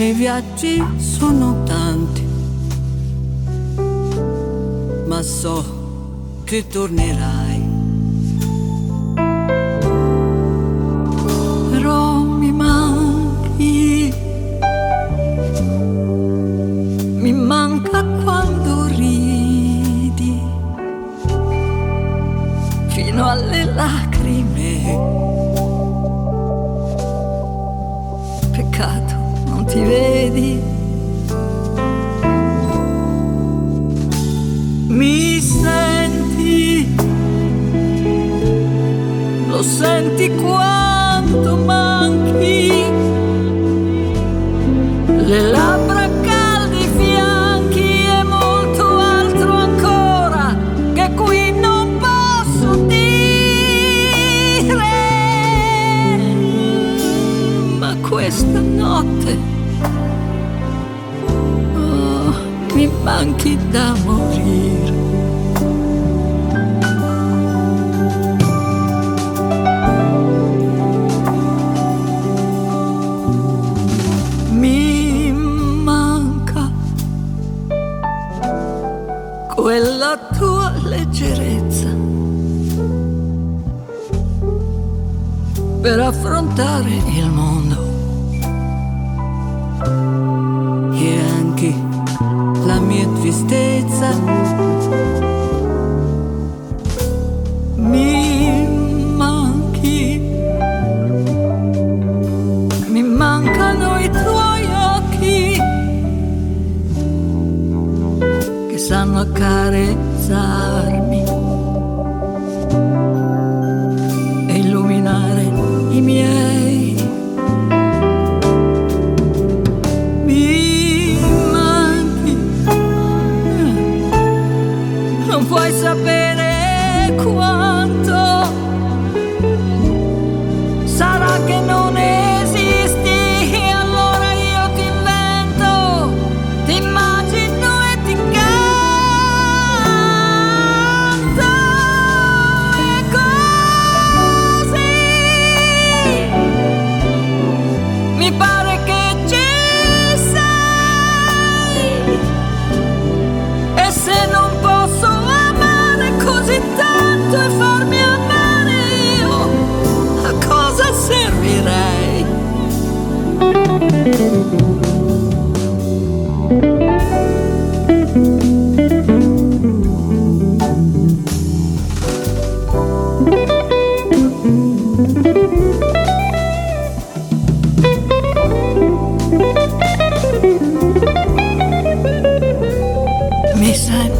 I viaggi sono tanti, ma so che tornerai. Però mi manca quando ridi fino alle lacrime. Peccato non ti vedi. Mi senti, lo senti quanto manchi, le labbra calde, i fianchi e molto altro ancora che qui non posso dire. Ma questa notte, oh, mi manchi da morire. Mi manca quella tua leggerezza per affrontare il mondo e anche la mia tristezza. Mi mancano i tuoi occhi che sanno accarezzarmi e illuminare i miei. Mi manchi, non puoi sapere quanto. Sarà che non esisti e allora io ti invento, ti immagino e ti canto. E così mi pare che ci sei. E se non posso amare così tanto e farmi amare io, a cosa servirei? Mi sento